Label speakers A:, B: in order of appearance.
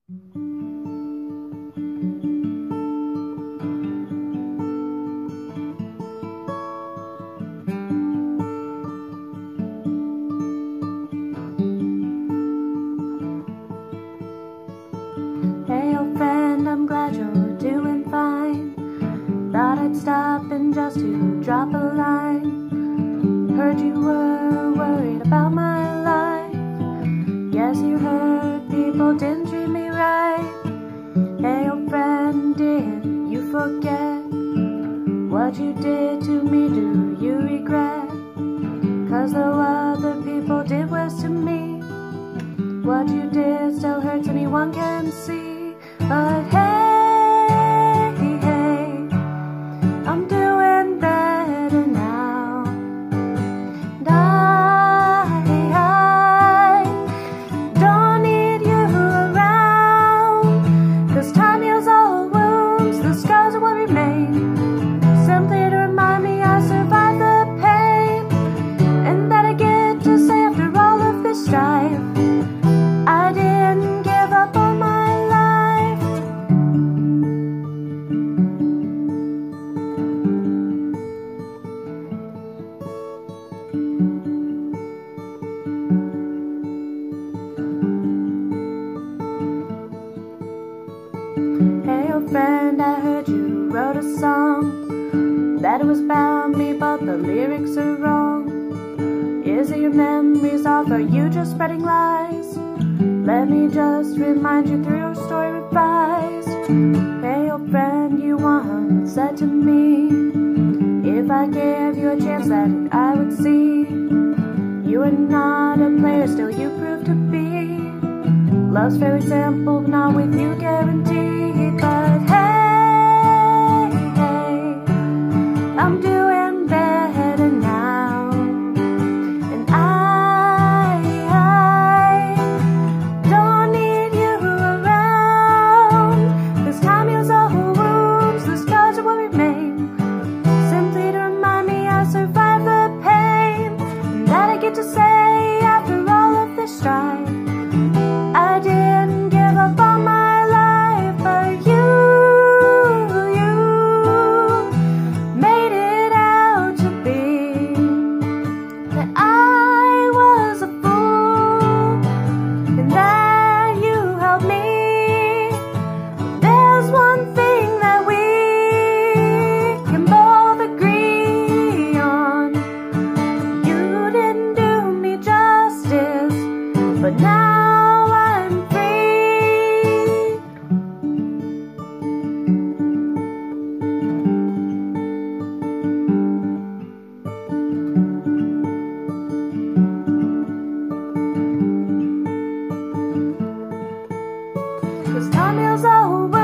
A: Hey old friend, I'm glad you're doing fine. Thought I'd stop in just to drop a line. Heard you were worried about my life. Guess you heard people didn't treat me right. Hey old friend, did you forget what you did to me? Do you regret? 'Cause though other people did worse to me, what you did still hurts, anyone can see. But hey, hey, I'm doing better now. And I don't need you around, 'cause time heals all wounds, the scars will remain, simply to remind me I survived the pain, and that I get to say after all of this strife, I didn't give up on my life. Hey old friend, I heard you wrote a song that it was about me, but the lyrics are wrong. Is it your memories off, or are you just spreading lies? Let me just remind you through your story revised. Hey old friend, you once said to me, if I gave you a chance that I would see. You are not a player, still you prove to be. Love's very simple, but not with you guaranteed. But hey, hey, I'm doing better now. And I don't need you around, 'cause time heals all wounds, the scars will remain, simply to remind me I survived the pain, and that I get to say after all of this strife, I didn't give up on my life. But you made it out to be that I was a fool, and that you helped me. There's one thing that we can both agree on: you didn't do me justice, but now I'm free. Cause time heals all